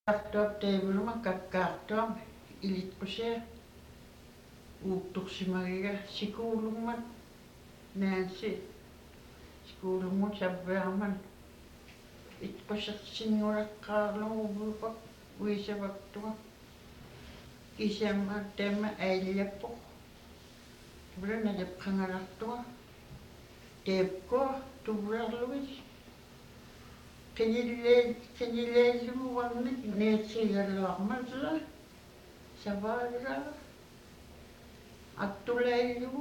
Kartuap teivuluma kakkaartuam ilitqusia uuttorsimagiga sikuulummat naansi sikuulumut savviarman itqusersinngulaqqaarlugu uvulupak uisavaktuga kisiamma taamma ailiappoq tuvulana japqangalartuga teepkua tuvlarlugit qinilleellugu varnik neetsigalluarmalula savaagira attulaillugu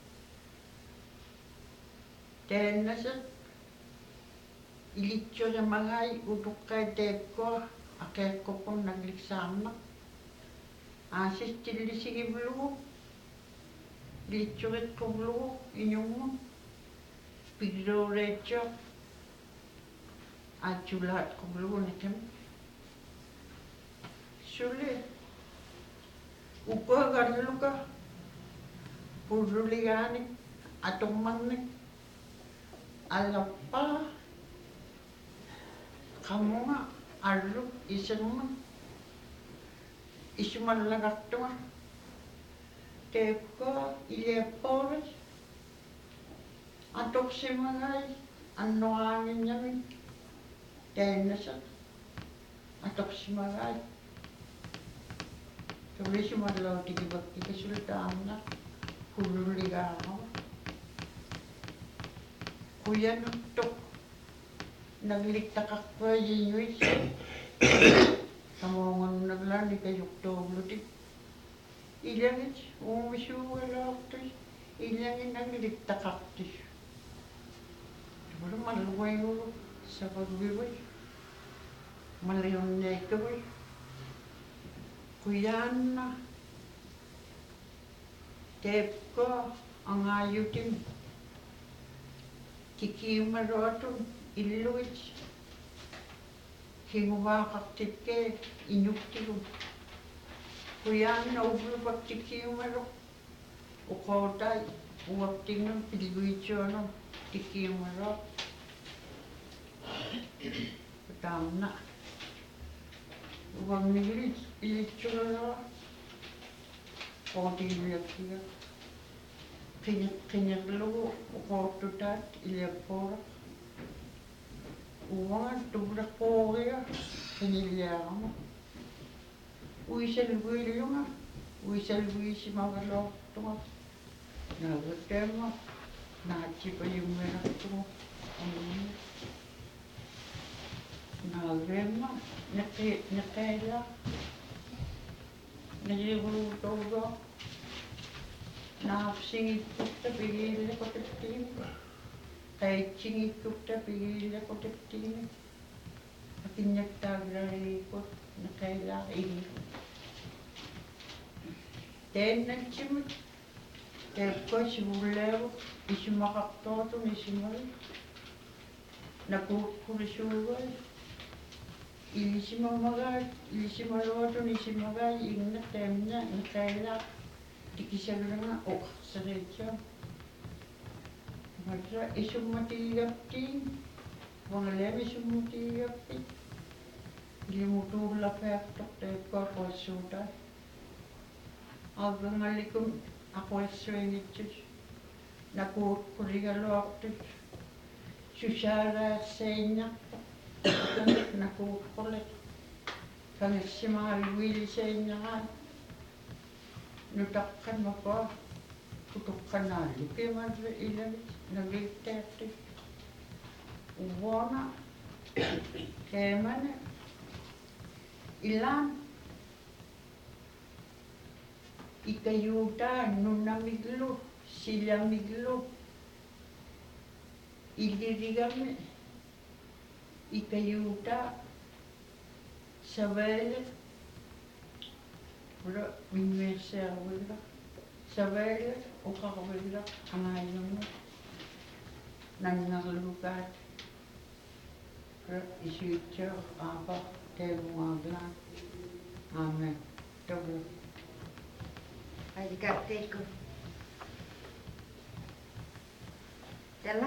taannasaq ilitsurisamagai utuqqai teepkua aqiaqqupun nagliksaarnaq aasis tillisigivlugu ilitsuritquvlugu iñungun pigluuriatsuaq aatulaat quvlugu niqim suli uqagarluka pulluligaanik atormarnik алларпара qammunga alluk isermun isumalлагартуга teepkua iliapporit atorsimagai annoraanginñamik taannasaq atorsimagai tulisumalluutigivakkikasulu pulluligaarama kuyanuttuq naglittaqarpuajiñuit kamuungunnaglaani kayuqtuuvlutik ilangit uumisuugalaortus ilangi naglittaqartis malluguigulu savagvivut malliunniakkavut kuyaanna teepkua angaayutim tikiumaruatun illugit kinguvaaqartikke iñuktigu kuyaanna uvlupak tikiumaruq uqootai uaptinnun pilguitsuanum tikiumaruaq taamna uvannigilit ilitsulalua qootigiluakkiga qiñerlugu uqoottutaat iliappuuraq uvanga tuvleqquugiga qiñilliarama uisalguillunga uisalguisimagaluartuga naagataamma naatsipayummilartugu naagreemma neqaila nagiguruutouga naapsingiktukta pigiillequtiptigimi qaitsingiktukta pigiillequtiptigimi akinñaktaagilarigikut neqailaa igi taannatsimut teepkua sivullaavut isimaqartootun isimalu nakuuqqurisuugai ilisimaluatun isimagai igna taamna neqailaa tikisagulanga uqarseriitsuam matra isummatiigaptiin vangaleam isummatiigappit ilimutuullapiartoq teepkua quassuutaa aagangallikun aquassuingitsus nakuuqqurigaluartut susaalaarsainñarpoq nakuuqqorliq kangersimagalluilisaiñaraat nutaqqanmapua kutuqqanaallukimarri ilavit nagiittaartut uvuana keemana ilaan ikayuutaa nunamiglu silamiglu illirigami ikayuutaa savailet ura minnuissiarvigla savailet uqarvigla angaayunga nannarlugaat isuitsuar aapa teemuaglaat aamen tavlu Arigateiko. Della?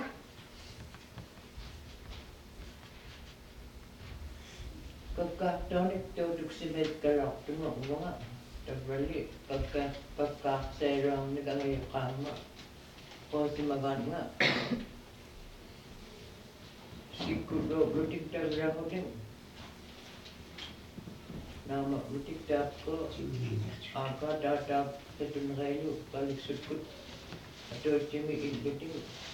Tukkaartuunik tuutuksimetkaloqtumoqnunga tavrali pakkaaqsailuarnikangayiqqaanga qoosimaгаанга sikkulluutiktavilaqutin naama utiktaapko aakaataataap katunereilu qaliksutkut atuutsimi illutin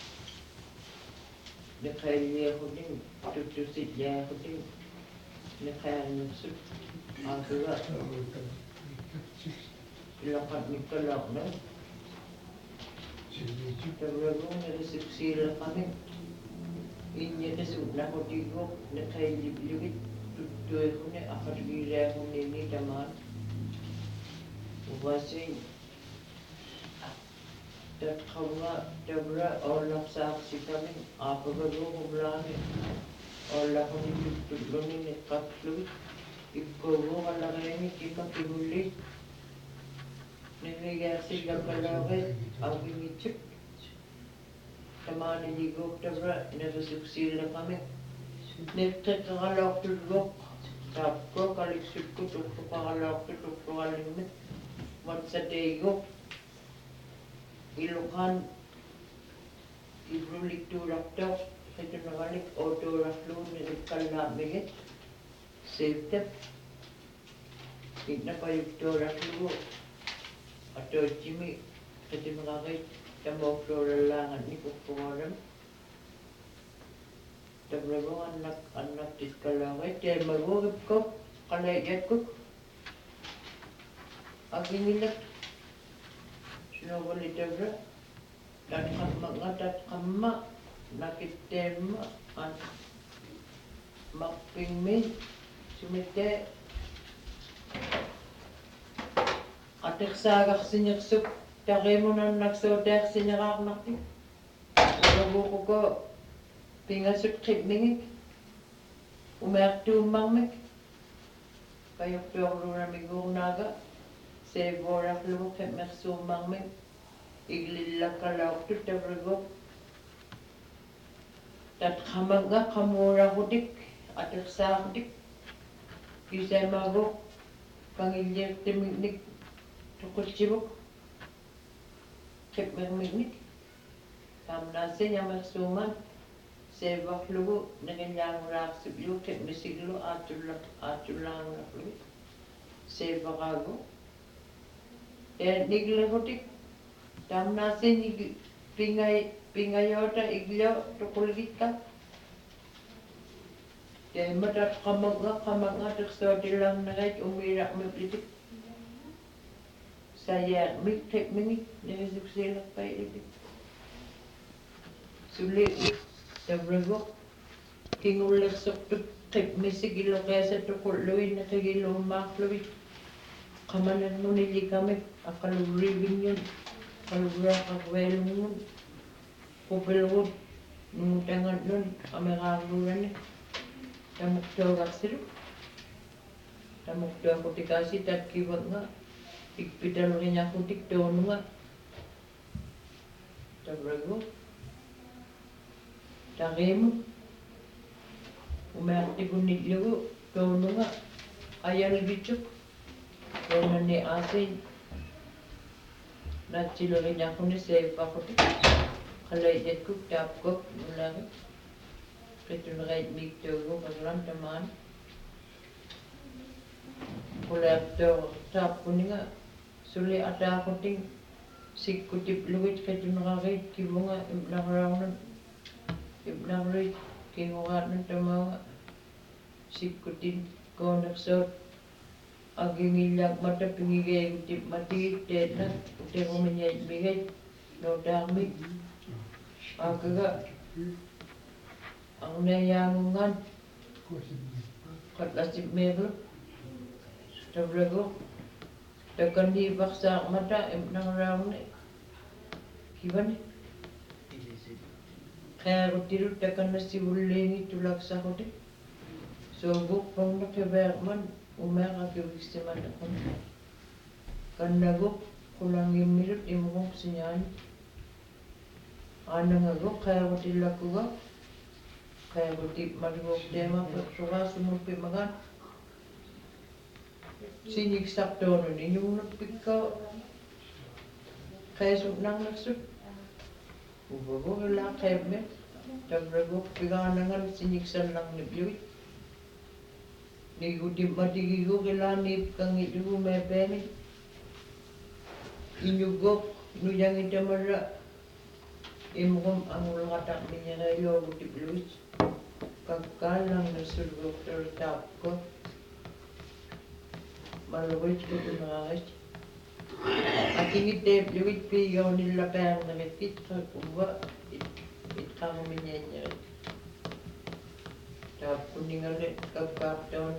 neqailliaqutin tuttusillaqutin neqaannussut aakaga ilaqatnikkalaarna tavraguun erisiksiileqamik inñatasut neqaillivlugit tuttuiquni aqatigiilaagunniini tamaan uvasin tatqavga tavra oorlarsaaqsikamin aapagaluuqumlaami oorlaquni tuttulluni neqqaqlugit ikkuuguuqalariimi kipakivulli nerigaarsillakalaarit augimitsuk tamaaniliguuqtavra nerisuksiileqamik neqqeqqaraloortulluoq taapko qaliksukku tuqtuqaraloortu tuqtuqallimmik watsateigu iluqan ivluliktuulartoq qituneralik ootuularluun nerikkallaamigit seettap innapajuktuularlugu atuutsimi qitineqarit tamuuqtuulallaanganni kukkugalam tavragu annak tiskalaaqit teemaguugipkop qalayatkuk agingilak sinuvali tavra tatqamma nakitteemma an maqqingmi sumitte ateqsaagarsinersuk tarimunannaksuutaarsinerаарnartik ulaguuquko pingasut qipmingik umeartuummarmik kajortuarluunamiguurnaaga seevuorarlugu qimmersuummarmik iglillakkalaaortut tavragu tatqamagga qamuurarutik ateqsaartik kisaamaagu kangilliirtimiknik tuqutsivuk qipmermiknik taamnaassin yamersuuman seevarlugu neqillaangulaarsupiu qipmisiglu aatullaangularlugu seevaraagu niglerutik taamnaassin pingayoota iglio tuqulgikka teematat qamagga teqsuatillaarnerait umiilaqmiplitik sayaarmik qipmingik nerisuksiilerpailik suli tavragu kingullersortut qipmisik iloqiasatuqulluin neqigilluummaarluvit qamanannunillikamik aqalurriivinniun qalurraaqarveelungun qupilgut nungutangannun ameraarluurani tamuqtuagarsilu tamuqtuaqutikaasi tatkivagga ikpitaluriñarrutik tuununga tavragu tarimut umeartikunillugu tuununga ayalgitsuk tuunani aasin natsiluriñarruni seippaqutik qalaiyatkuk taapkuk nulaari qitunerait miiktuugu qasulan tamaan quleartuortaappuninga suli ataaqutin sikkutiplugit qitunerariit kivunga ibnarluit kingugaatnun tamaaga sikkutin koonersuut agingillakmata pingigeegutit matigit teetna uterumiñaitmigait nootaarmik aakaga arniayaangungaan qatlasipmiiqlu tavragu takaniivarsaarmata imnarlaarni kivani qearutilut takanassivulliingi tulaksarutik suuguqporneqiveerman umeaqakiviksimanaqun kannaguq qulanngimmilut imuqorsiñaani aanangaguq qearutillakkuga qearutik malguuqteema persugaasumulpimagaan Sinik saktono ni yung napika kaya nang nagsut. Ubago wala keme. Tabrago piganangan siniksan lang ni Biwit. Ni gudim matigigo kailan ni kang ilugo may peni. Inyugok nuyang itamara. Imukom ang ulakatak niya kayo gudib Luis. Kagkalang nasulgok tertap ko. Malawit ko ito nakakit. At ingitip Luis pigaw nila kayang nakikit ka uwa. Itkang minyan. Tap kuningalit kagkaktaon.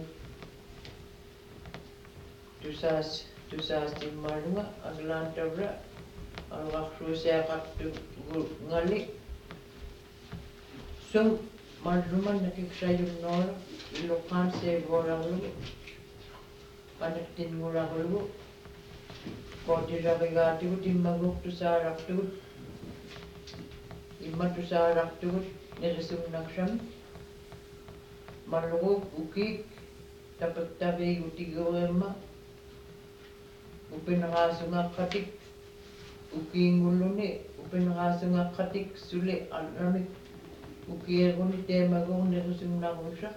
Tusas din marunga aglan tabra. Ang kaksusya kaktu ngali. So, maruman nakikisayong nolo. Ilokan sa borang lugo. Panaktin murang lugo. Kodi rakigati ko timagok tusarak tu. Ima tusarak tu. Neresum naksam. Malugog ukik. Dapat tabi utigaw ema. Upinakaso nga katik. Uking ulo ni. Upinakaso nga katik. Suli alamik. Ukiya ko ni tema ko neresum naksam.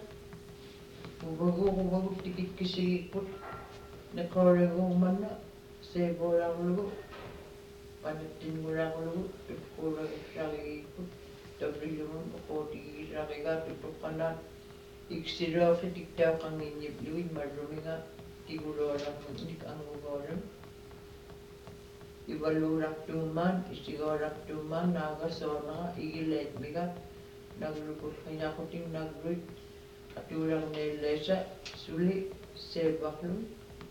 Ubago tikit kisikot. Nakore ko man na. Sebo lang lugo. Panatin mo lang lugo. Tukura ikikot. Tabri naman ako tigisakiga. Tutukanan. Iksiraw sa tiktaw kang inyip luwid. Marumi nga. Tiguloran mo. Hindi ka ang ugoran. Ibalurak tuman. Isigarak tuman. Nagasona nga. Igilet biga. Naglupot kanya ko ting nagruit. Aturang nilesa. Suli. Sebak luwid.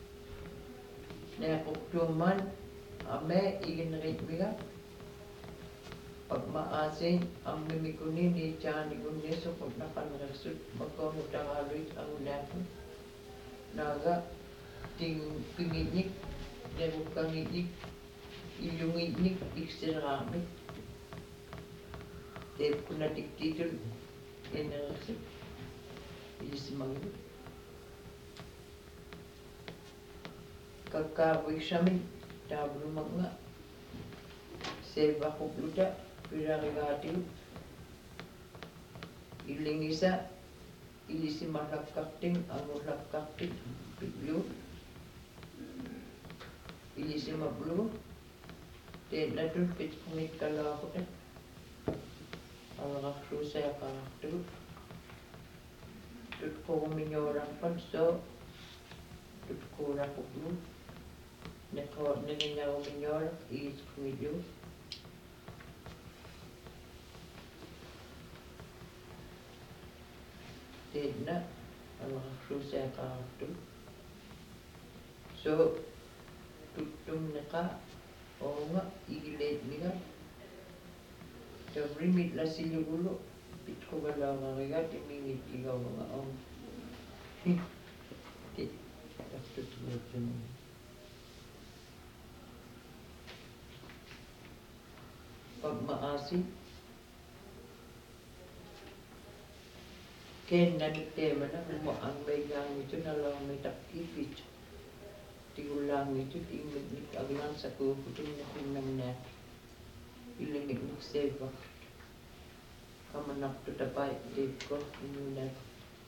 Nekok tuman, ame iginrit biga. Pag maasin, ang mimikunin ni Chani Gunye sukot na kanrasut, magkamutang aluit ang ulatong. Naga, ting pinginik, nekok kanginik, ilunginik, iksirami. Tep ko na tiktitol, inarasut, isimangit. Kakawik samin, tablo mga seba kubluda, pirarigati, ilingisa, ilisi malakakting, amulakakting, piglo, ilisi mablo, na dun pitkumit kalakot ang kaksusaya karakter, tut ko kuminyorang panso, tut ko rakublo, Naging minyor is kumidyo. Dead na. Ang mga krusya karakter. So, tutum na ka. Oo nga, igilit niya. Sabri mitla siligulo. Pit ko galaw nga nga. Timingit ikaw mga om. After to pag maasin. Ken na ni tema na ang may gang ito na lang may takipit. Tigulang ito, tingin aglang sa kukutin na pinang na ilingit ng seva. Kamanak to tapay, date ko, inulat.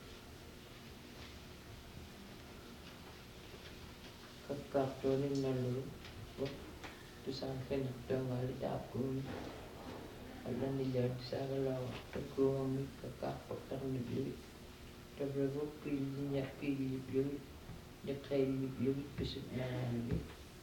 Kagkaktonin na lulu. Ito sa akin, ito ang alidap ko. Alam niya sa kalawa, pagkuhamit kakakot ang nibluit. Tabrago, pili niya, pili nibluit. Nakay nibluit, pisot na nibluit.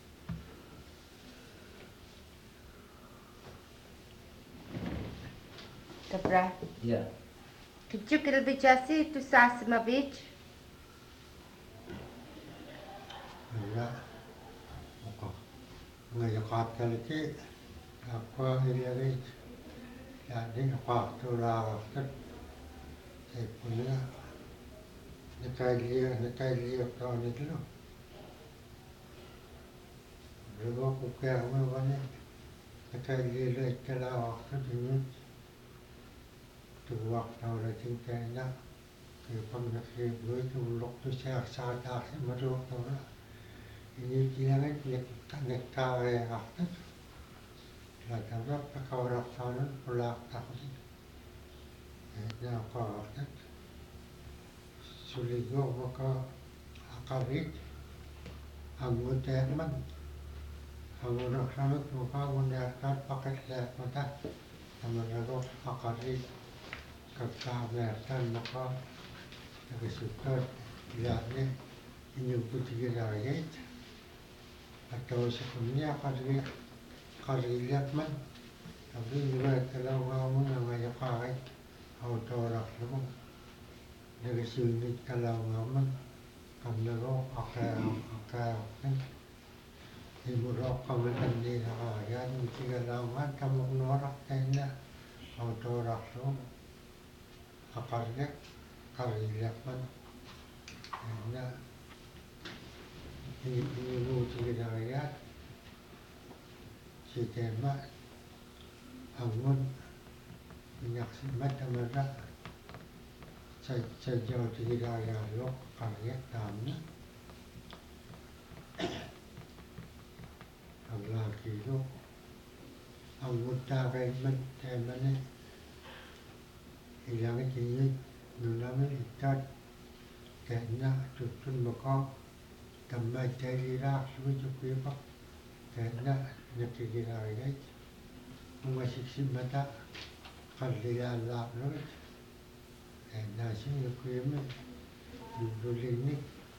Добра. Yeah. Küçük elbicesi Tusasimovic. Ja, oka. Ngayon kapkaliti, ako iliyarit. Yani fakturarakat. Punya nakaliyo taon nito. Lugo ko kaya mo bani. Nakaliyo itala waktu dulu. Tuwak taon natin kaya pangnafi luitu loktu siak sadak maru tora ini jinangan nek tare akta la tara pakawra tanan pulak takut na ko akta suligo maka akarit anguteman anguna khamut maka gunyakan paket lek mata amarago akarit kakkavertan maka nagasukat ilane inyong putigirayet atau sekunnya karilat man tapi juga kalau kamu namanya kai autorak lu nagasunit kalau ngaman karena lo akal kan imurok kamu tadi nakaya jika lawan kamu norak kayaknya autorak lu akarnya karilat man na ini lu tigirayat si tema angun menyaksikan tamara saya jauh tigirayat lo karya tamna ang laki lo angun taray man tema ni ilangan ini nunaman itat kena tutun maka tambah jadi rak suju kuipa kena nakikirayat umasiksi mata kalila lak lot kena sing kuima dudulik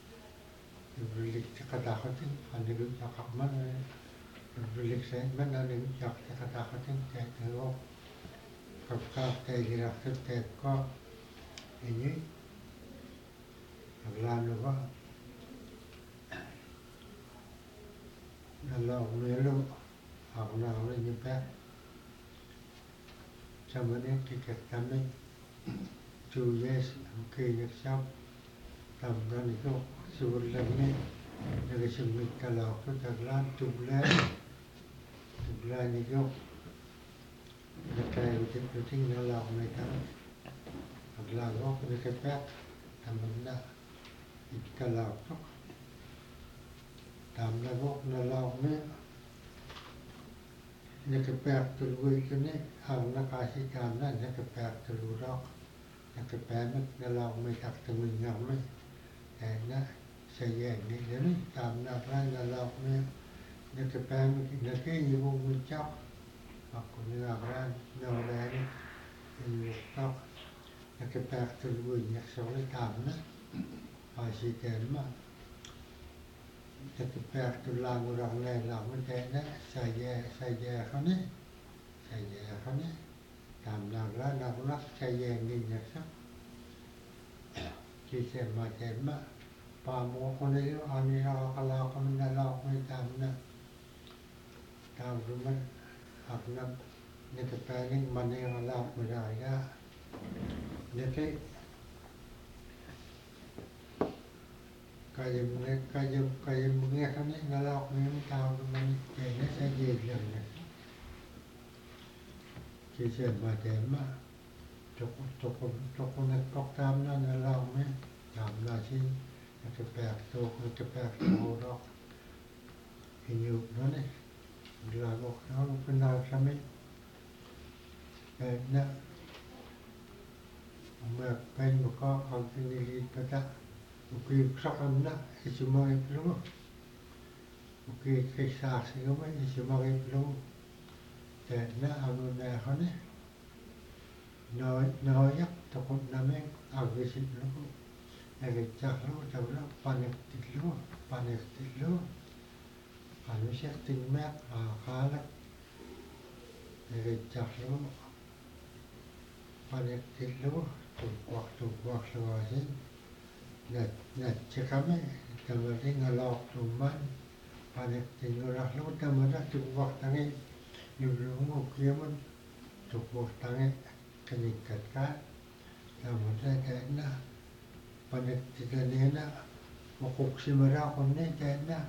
takatakotin anigud takakman dudulik sa man anigud takatakatin kaya kapkap kaya rak ko ini Aglano ba? Nalaw melo ako na ako yung pa. Sa manin tiket kami 2 years ang kinagsaw. Tamran ito suwag lang ni nagasumit kalaw ko taglan tublan ito nakayaw nalaw may tama. Aglago ko nakapet tamad na ikalapok tamlagok nalaw me nakapet tuluy ko ni ang nakasi kamna nakapet tulurok nakapemet nalaw may taktamin nga me na sayang ni gani tamna lang nalaw me nakapemet nakayibong mityak ako nilakran nawalani inuktak nakapet tuluy naksawali tamna Masih terma, tapi pihak tu lagu orang lain lagu mana saya kene, tamlah nak saya ingin nyata, kisah macam pamu kene itu anira kalau kami nalar kami tamna, tahu rumah aku nak nak pengen mana yang lalu mereka, nanti kaya mga kami ngalak ng tao naman kaya sa jiglang na kasi matema toko nagpaktam na ngalak mo tamla si nakapekto orok inyuk na glagok na pinag kami kaya na umakpain mo ka pag pinilit pa ta Ukir sakam na isumay plo. Ukir kisah sigama isumay plo. Na ano na hane. No yak takot namin agresif lo. Nagitsak lo tabla panik tilo. Ano siya tingmek akalat. Nagitsak lo panik tilo. Tugwak lo asin. Cakap tamari ngalok tuman panik tinurah lu tamara tuwak tangi yulungu kiaman tuwak tangi kenikat ka tamara kena panik titanena makuk simara konne kena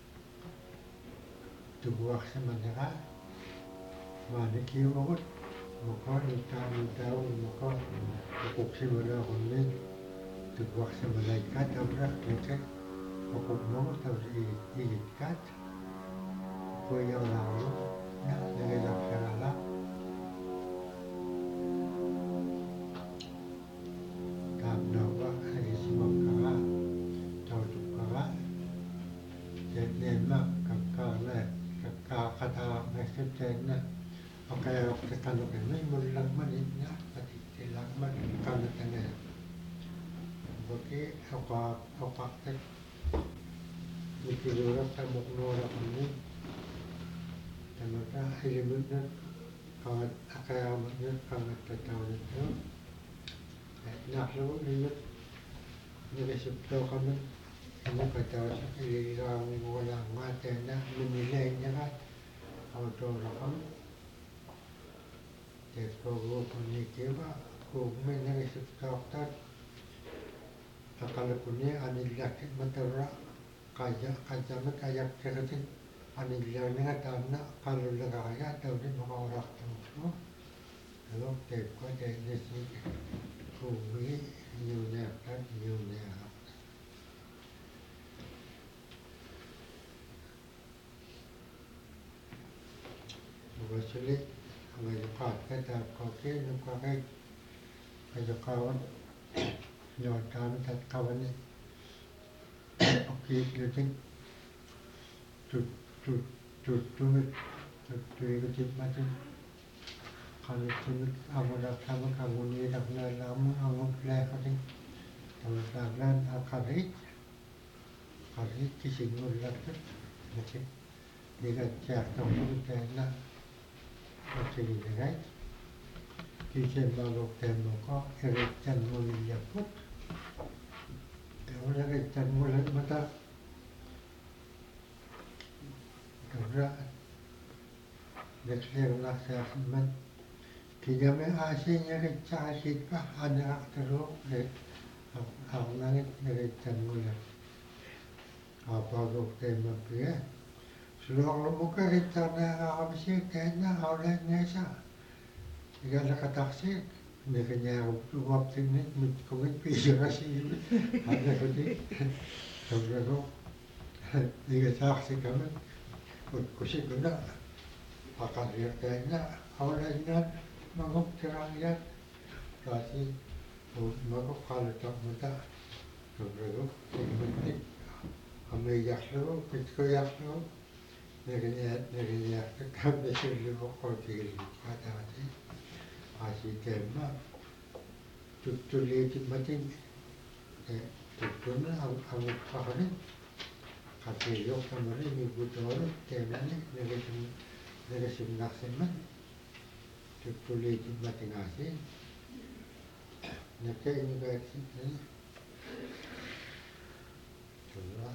tuwak samana mana kiaman makon tahu makuk simara konne buat malaikat orang kita hukum mau tahu diikat kau yang lalu ya dengan laksana karena apa hari semua kara tahu tu kara jadi mak kakak kata mesej na okay kita kalau ini mulang manina pati tilang man kalau tanya Oke, apa tek mikirnya kamu nora kamu, ternyata elemennya kalau akaramnya kalau tertahu itu, nak lu lihat ni sebab kamu kamu kata ini orang orang mata nak menilainya kan, auto rakam, jadi kalau punya keba, kau mana sebab tak kalau punya anilak mentera kaja kayak kerja anilak ni kan tanah kalau lega tahu ni mau orang tahu kalau teko jadi si kumi nyunya kan nyunya Maksudnya kalau kau kata kau kena kau kayak kawan Nhờ cảm thật cao vấn đề ok điều chỉnh tụt cái chip mà chứ còn chip ông đã tham gia một người đặc biệt là ông lẽ có thể ông làm lên khá ít cáiสิ่งมันรักนะนะchứนี่ก็จากตรงนี้แต่ละก็จะดีได้ที่เช่นบางโรงแรมก็เอริจันโมลิยาพุทธOrang ikan mulut mata kerja deklar laksaman kita me asyiknya kerja asyik bah anak teruk deh awalnya ikan mulut apa dokter macam seluruh muka kita nak habis kena awalnya sah jika nak taksi Nekanya waktu ni mungkin pisah sih ada kodi kalau jika saksi kami kursi guna akan dia kena awalnya manguk terangnya kasi manguk kalau tak muda kalau ini kami yaklo pitko yaklo nekanya kami selalu kau tinggal ada hati asyik tema tulis macam tulisnya ang kahari kasi yok kamari ni butor tema ni negatif nakseman tulis macam asyik nak ini berarti ni coba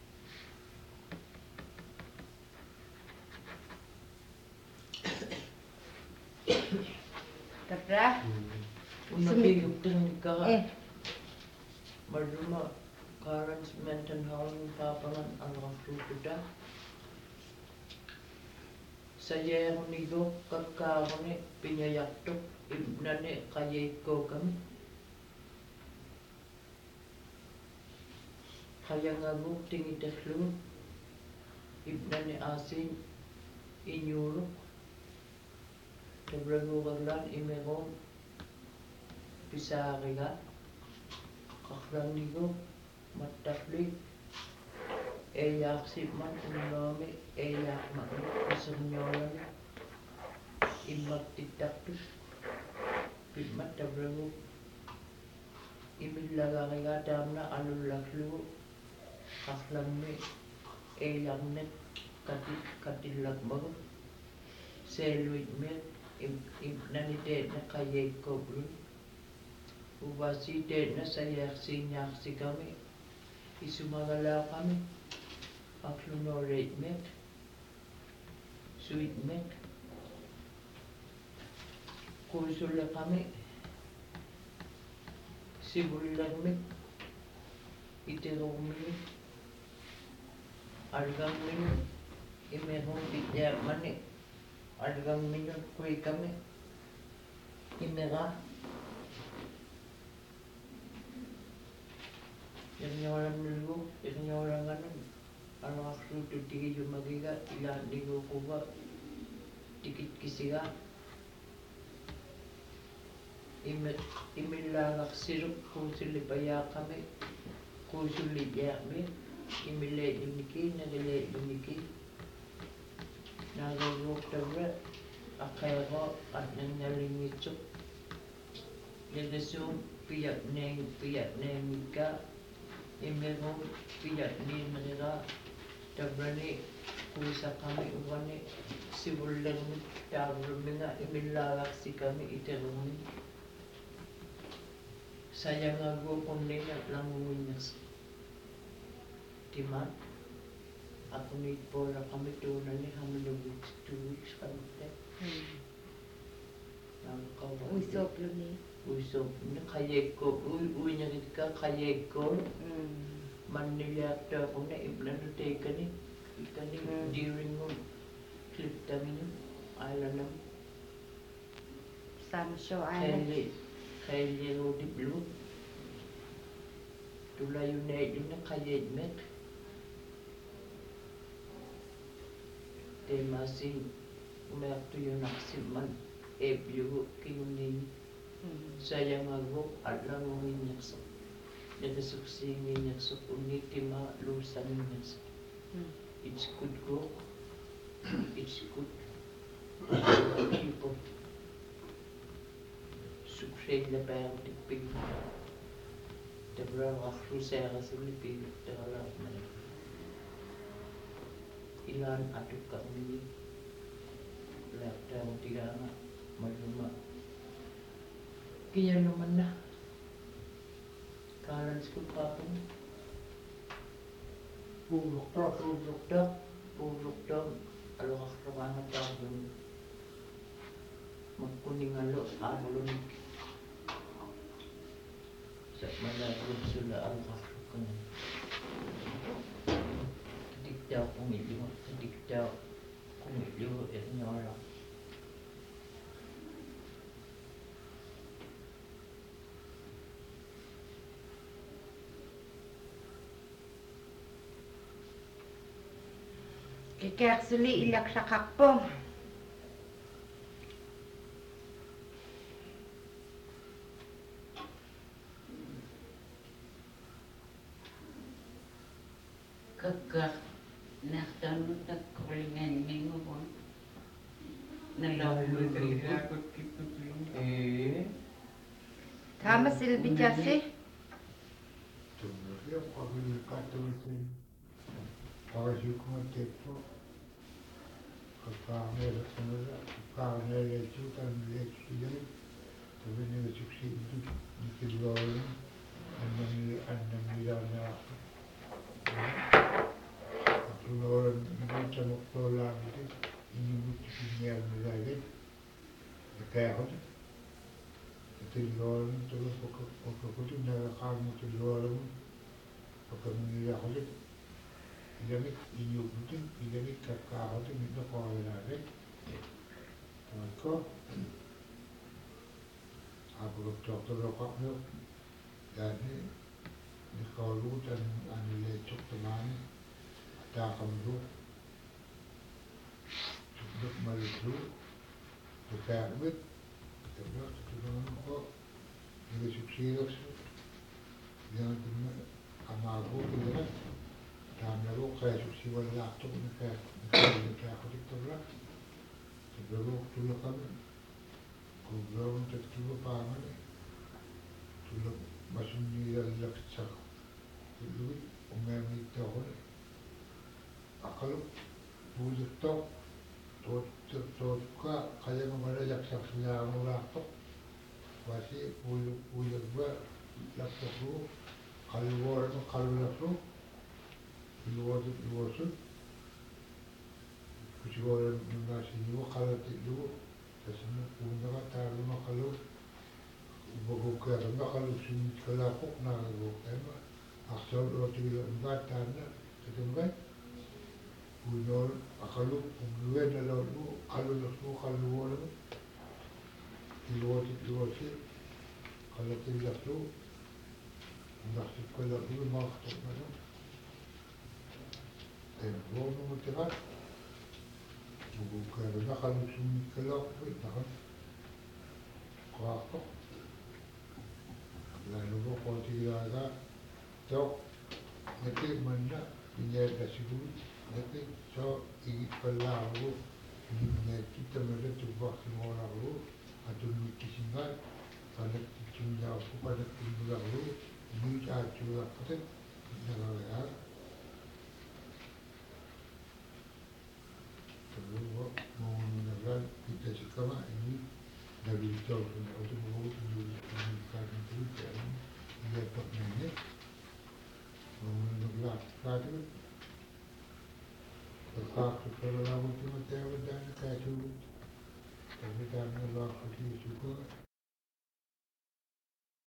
Tabra? Unabiyog din ka. Maruma, Karens mentan hawang papangan ang raklukuda. Saya nigo kakakone pinyayaktok ibnane kayeko kami. Kaya ngaguk tingi teslu ibnane asin inyuruk. Keberanggulan imeron pisariga kaklang nigo mataflik eyak sipman unami eyak makna isernyolan imat tidaktus pimat keberanggu imilagariga damna alulaklu kaklang ni eyak net katilak bago seluit met nanite na kayay ko bro ubasite na sinyak si kami isumagala kami aklunorate met sweet met kursula kami sibulan met itirong minit algang minit imerong bitya manik Algang minyon kuy kami. Imera. Irnyoran lugu, irnyoran ganun. Arwaksu tu tigi jumagiga, ila digo kuba, tikit kisiga. Imilalak sirup kusuli payakami, kusuli yakmi, imile duniki, nagile duniki. Nagagok tabra, akayako at nangyalingitsuk. Legasum piyak neng ka, imegong piyak ninaga, tabrani kusa kami ugani, sibulan tabrumina imilalak si kami iterumi. Sayang ako kung nila lang uminas. Timan, ako ni Paula kami tunan ni kami na 2 weeks kami te. Usop lo ni. Usop, kayek ko, uwi niya ka kayek ko. Manila to ako na iblan na tayo kani. Ikani during mo clip tamin yung island. Samsho Island. Kaya lo di blue. Tulay yun na kaya met. Te masih umayakto yun nakasiman. Ebyo kinunin. Sayang ako at lang uminyakso. Nagasuksi uminyakso. Unitima lusa uminyakso. It's good go. It's good. People. Suksay na parang tipig. Tabra wakru saya sa lipig. Tabra na. Ilan atuk kami. Laptop tiga nga. Maluma. Kaya naman na. Kalan sa kupapon. Purok dog. Alok-akarangan tawag. Magkuning alo, alon. Sa malagod sila ang kasukan. Dikdaw kumiliw, inyora. Kikarsuli ilak sa kakpong. Kakak naktanong nagkulingan minggu pun. Nalaman ko Tama silbi jasi. Tumulong kami katulitin. Pagkakasukong tepo. Kakakangel semula. Kakakangel itu kan leksinya. Tapi ni suksi itu dikeluarkan. Anda milana. Keluaran itu sama keluaran itu ini mungkin yang melalui dekat itu keluaran terus pokok itu nak kamu keluaran pokok mengira itu jadi ini mungkin jadi kakak itu minta keluaran itu maka aku dokter lokaknya jadi di kalau dan anu lecok teman takam lu sebut malu berkarbit terus terus kok ini sukses yang teman amago itu kan lalu kayak sukses wala tuh kayak aku terus sebelum dulu kan kubur untuk dulu pangan dulu masih di dalam cak dulu umum itu kalau bujuk tot ka kaya mga yaksak sila ang laptop kasi bujuk ba laptop ko kaluwar mo kalulaptop luwar kusiguro na siniwa kalati luwa kasi mo puno ka talo makalu bago ka makalu sinit kalapok na bago kaya aksyon o tigil ang gatan na katumgay puno akalu pumluwe na lalu kaluwar mo luwar si kalati laptop Nasi kalau dulu mau ke mana? Telepon nomor terat. Bukan nak kalau sini kalau tu nak kau lalu kau tidak ada jauh nanti mana punya dasibu nanti so ini pelau ini kita mana cuba semua lalu atau mungkin singgah pada cuma aku pada tinggal lalu ini acuh apa tu nak ya terus mau nak kita sekarang ini dari jauh untuk mau menunjukkan itu jadi dia tak mana menolak tadi terkait kalau lawan cuma tahu dan kacu tapi dah menolak itu juga